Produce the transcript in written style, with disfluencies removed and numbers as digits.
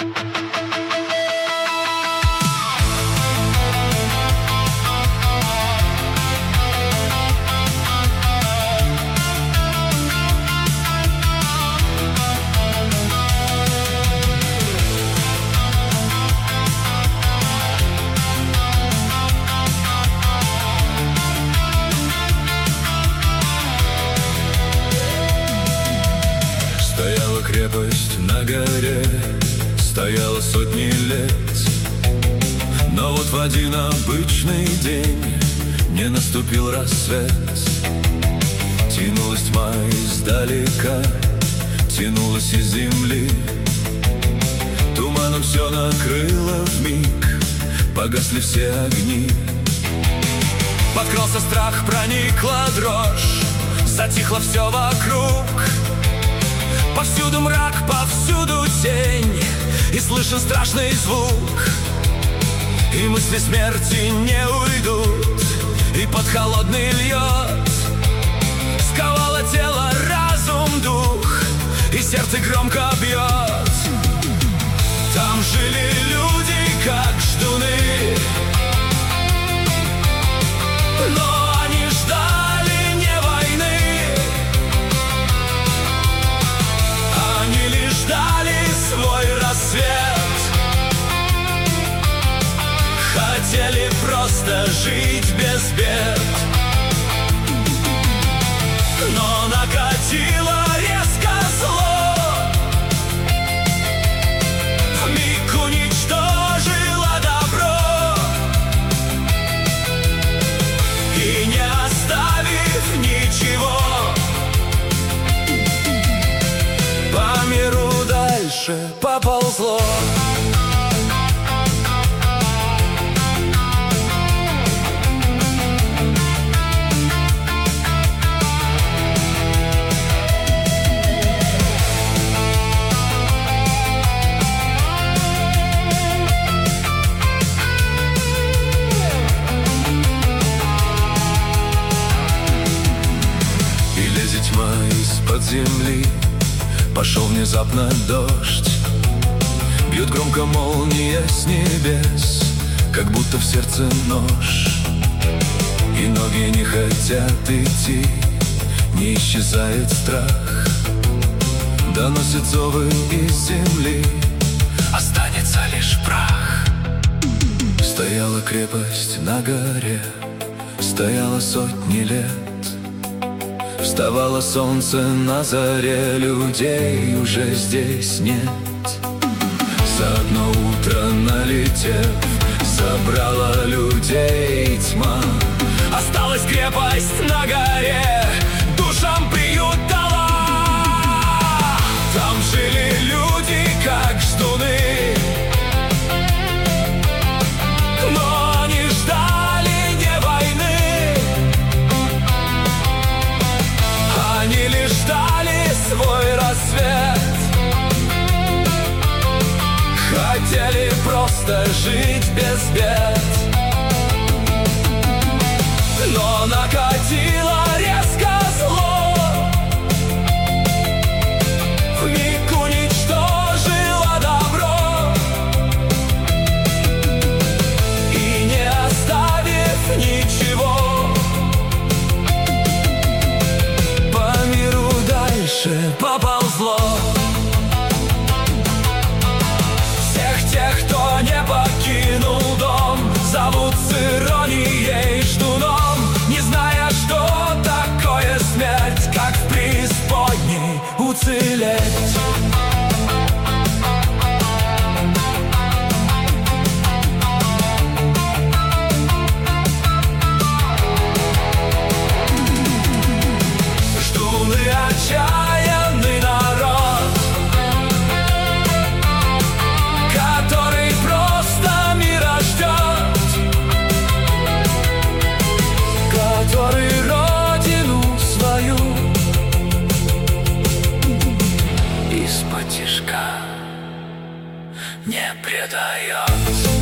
Стояла крепость на горе, стояла сотни лет. Но вот в один обычный день не наступил рассвет. Тянулась тьма издалека, тянулась из земли. Туманом все накрыло вмиг, погасли все огни. Подкрался страх, проникла дрожь, затихло все вокруг. Повсюду мрак, повсюду тень, и слышен страшный звук. И мысли смерти не уйдут, и под холодный льет. Сковало тело, разум, дух, и сердце громко бьет. Там жили люди, как ждуны, но они ждали не войны. Они лишь ждали свой рассвет. Хотели просто жить без бед. Но накатило резко зло, вмиг уничтожило добро. И не оставив ничего, по миру дальше поползло. Тьма из-под земли, пошел внезапно дождь. Бьет громко молния с небес, как будто в сердце нож. И ноги не хотят идти, не исчезает страх. Доносят зовы из земли, останется лишь прах. Стояла крепость на горе, стояла сотни лет. Вставало солнце на заре, людей уже здесь нет. За одно утро налетев, собрала людей тьма. Осталась крепость на горе, душам приют дала. Там жили люди, как ждуны, но они ждали не войны. Они лишь ждали свой рассвет. Хотели просто жить без бед. Но накатило резко зло, вмиг уничтожило добро. И не оставив ничего, по миру дальше поползло. Всех тех, кто не покинул дом, зовут с иронией ждуном. Не зная, что такое смерть, как в преисподней уцелеть. Ждуны отчаянный народ, который просто мира ждет, который родину свою из-под тишка не предает.